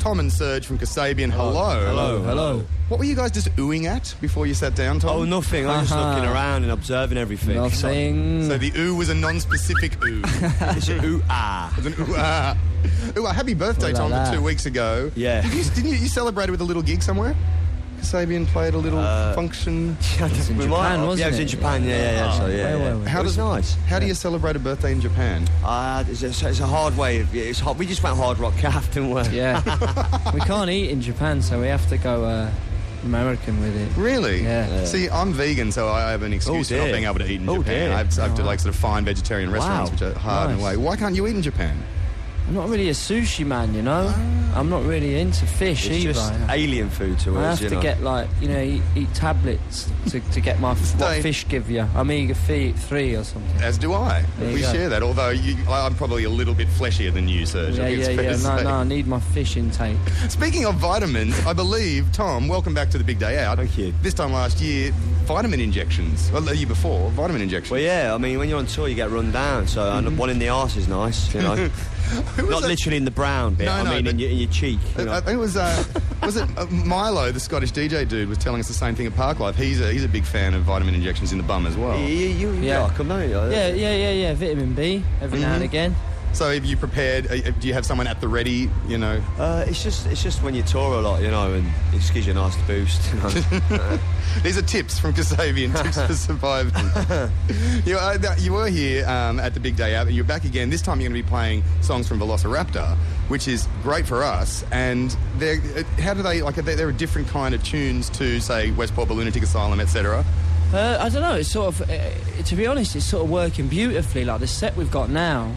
Tom and Serge from Kasabian. Hello. Hello. What were you guys just oohing at before you sat down, Tom? Oh, nothing. I was just looking around and observing everything. Nothing. So the ooh was a non-specific ooh. It's an ooh-ah. It was an ooh-ah. Ooh, happy birthday, Tom, for 2 weeks ago. Yeah. Didn't you celebrate with a little gig somewhere? Kasabian played a little function. It was in Japan, wasn't it? Yeah, it was in Japan, yeah. So, yeah. Where? It was nice. How do you celebrate a birthday in Japan? It's a hard way. It's hard. We just went Hard Rock Cafe, didn't we? Yeah. We can't eat in Japan, so we have to go American with it. Really? Yeah. See, I'm vegan, so I have an excuse for not being able to eat in Japan. Dear. I have to like sort of find vegetarian restaurants, which are hard in a way. Why can't you eat in Japan? I'm not really a sushi man, you know. I'm not really into fish It's either. just alien food to I us, have to get eat tablets to get my what fish give you. Omega-3 or something. As do I. There We you go. share that, although I'm probably a little bit fleshier than you, Serge. I think it's fair to say. No, I need my fish intake. Speaking of vitamins, I believe, Tom, welcome back to the Big Day Out. Thank you. This time last year, vitamin injections. Well, the year before, vitamin injections. Well, yeah, I mean, when you're on tour, you get run down, so one in the arse is nice, you know. Not literally in the brown bit, in your cheek. You know? I think it was it Milo, the Scottish DJ dude, was telling us the same thing at Parklife. He's a big fan of vitamin injections in the bum as well. You like them, don't you? Yeah. Vitamin B every now and again. So have you prepared? Do you have someone at the ready, you know? It's just when you tour a lot, you know, and it just gives you a nice boost. You know? These are tips from Kasabian, tips for surviving. You were here at the Big Day Out, and you're back again. This time you're going to be playing songs from Velociraptor, which is great for us. And they're a different kind of tunes to, say, Westport Lunatic Asylum, etc. I don't know. It's sort of, to be honest, it's sort of working beautifully. Like the set we've got now.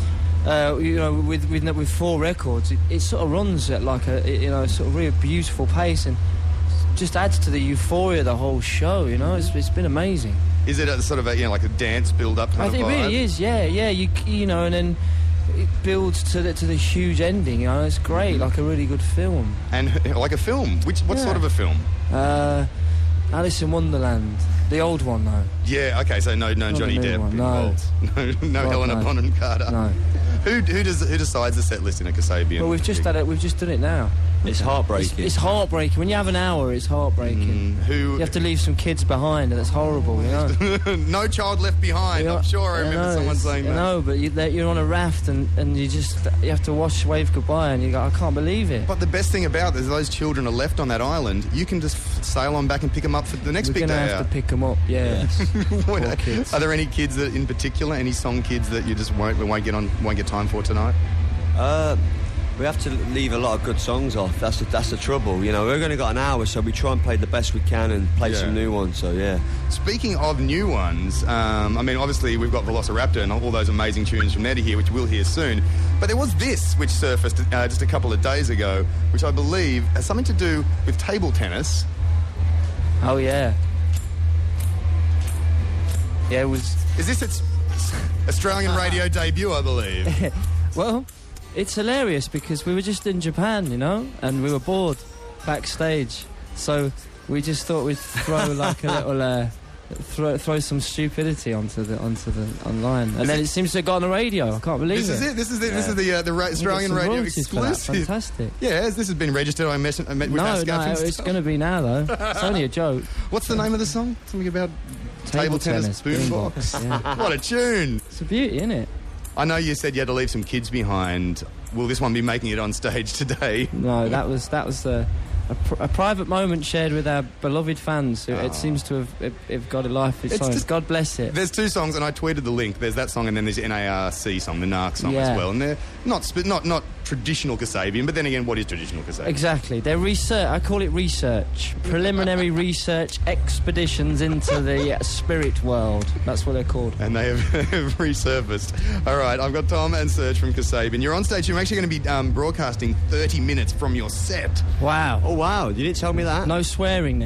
With 4 records, it sort of runs at like a sort of really beautiful pace and just adds to the euphoria of the whole show. You know, it's been amazing. Is it a sort of like a dance build-up kind of vibe? It really is. Yeah. You know, and then it builds to the huge ending. You know, it's great, like a really good film. And like a film. What sort of a film? Alice in Wonderland. The old one, though. Yeah, okay, so no Johnny Depp involved. No Helena Bonham Carter. No. Who decides the set list in a Kasabian? Well, we've just done it now. It's heartbreaking. It's heartbreaking. When you have an hour, it's heartbreaking. You have to leave some kids behind, and that's horrible, you know. No child left behind. I'm sure I remember someone saying that. No, but you're on a raft, and you have to wave goodbye, and you go, I can't believe it. But the best thing about it is those children are left on that island. You can just sail on back and pick them up for the next Big Day Out. We're going to have to pick them up, yes. Kids. Are there any kids that, in particular, any song kids that you just won't get time for tonight? We have to leave a lot of good songs off. That's the trouble. You know, we've only got an hour, so we try and play the best we can and play some new ones. So yeah. Speaking of new ones, obviously we've got Velociraptor and all those amazing tunes from there to hear, which we'll hear soon. But there was this, which surfaced just a couple of days ago, which I believe has something to do with table tennis. Oh yeah. Yeah, it was. Is this its Australian radio debut, I believe? Well, it's hilarious because we were just in Japan, you know, and we were bored backstage. So we just thought we'd throw like a little throw some stupidity onto the online, and then it seems to have got on the radio. I can't believe This is the Australian radio exclusive. Fantastic. Yeah, this has been registered. I met with Mascaf. No, it's going to be now though. It's only a joke. What's the name of the song? Something about table tennis boombox. Yeah. What a tune! It's a beauty, isn't it? I know you said you had to leave some kids behind. Will this one be making it on stage today? No, that was a private moment shared with our beloved fans who it seems to have got a life of its own. God bless it. There's 2 songs, and I tweeted the link. There's that song, and then there's the NARC song, the NARC song as well. And they're not traditional Kasabian, but then again, what is traditional Kasabian? Exactly. They're research. I call it research. Preliminary research expeditions into the spirit world. That's what they're called. And they have resurfaced. All right, I've got Tom and Serge from Kasabian. You're on stage. You're actually going to be broadcasting 30 minutes from your set. Wow. Oh, wow. You didn't tell me that. No swearing then.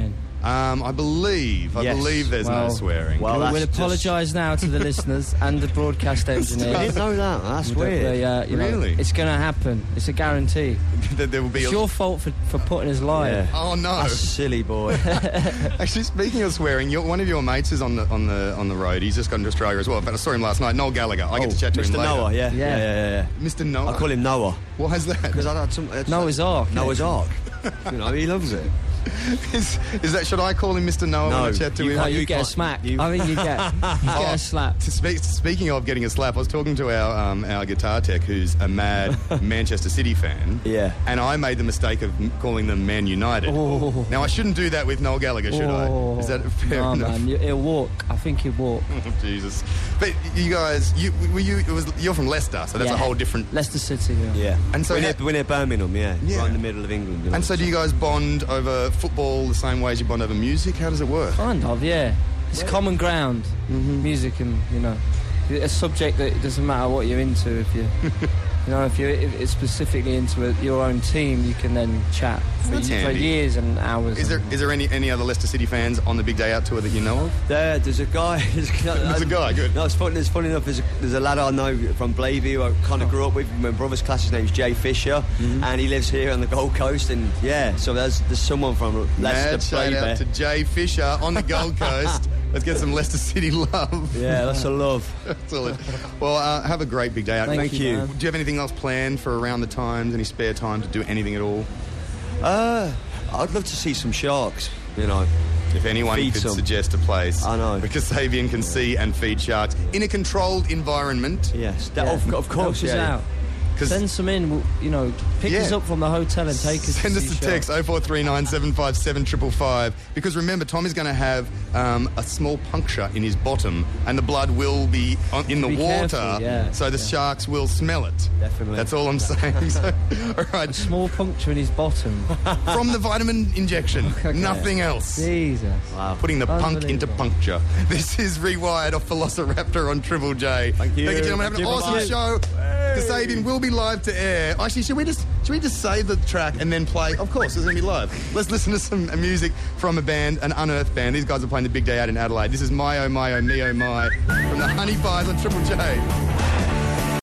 I believe there's no swearing. Well, we'll that's apologise now to the listeners and the broadcast engineer. I didn't know that. That's weird. Really? It's going to happen. It's a guarantee. there will be. It's your fault for putting us live. Yeah. Oh no! That's silly boy. Actually, speaking of swearing, one of your mates is on the road. He's just gone to Australia as well. But I saw him last night. Noel Gallagher. I get to chat to him Mr. later. Noah, yeah. Mr. Noah. I call him Noah. Why is that? Because I had some... Noah's Ark. Noah's Ark. You know, he loves it. Is that? Should I call him Mr. Noah when I chat to him? No, you get a smack. I think you get a slap. Speaking of getting a slap, I was talking to our guitar tech, who's a mad Manchester City fan. Yeah. And I made the mistake of calling them Man United. Oh. Now I shouldn't do that with Noel Gallagher, should I? Is that fair enough? Man, he'll walk. I think he'll walk. Oh, Jesus. But you guys, you're from Leicester, so that's a whole different... Leicester City, Yeah. And so we're near Birmingham, right in the middle of England. You know? And so do you guys bond over football the same way as you bond over music? How does it work? Kind of, yeah. It's common ground, music, and a subject that it doesn't matter what you're into. If you, if you're specifically into your own team, you can then chat for years and hours. Is there any other Leicester City fans on the Big Day Out tour that you know of? There's a guy. There's a guy. Good. No, it's funny enough. There's a lad I know from Blavey who I kind of grew up with. My brother's class. His name's Jay Fisher, and he lives here on the Gold Coast. And so there's someone from Leicester. Shout out to Jay Fisher on the Gold Coast. Let's get some Leicester City love. Yeah, that's a love. That's all. Well, have a great Big Day Out. Thank you. Do you have anything else planned for around the times? Any spare time to do anything at all? I'd love to see some sharks. If anyone could suggest a place, I know, because Kasabian can see and feed sharks in a controlled environment. Yes, of course. Help us out. Send some in, pick us up from the hotel and take us. Send us a text 0439 757 555, because remember, Tom is going to have a small puncture in his bottom, and the blood will be in the water, so the sharks will smell it. Definitely. That's all I'm saying. So, all right. A small puncture in his bottom. From the vitamin injection. Nothing else. Jesus. Wow. Putting the punk into puncture. This is Rewired off Velociraptor on Triple J. Thank you. Thank you, gentlemen. Have an awesome show. Kasabian will be live to air. Actually, should we just save the track and then play? Of course, it's going to be live. Let's listen to some music from a band, an unearthed band. These guys are playing the Big Day Out in Adelaide. This is My Oh My Oh Me Oh My from the Honey Pies on Triple J.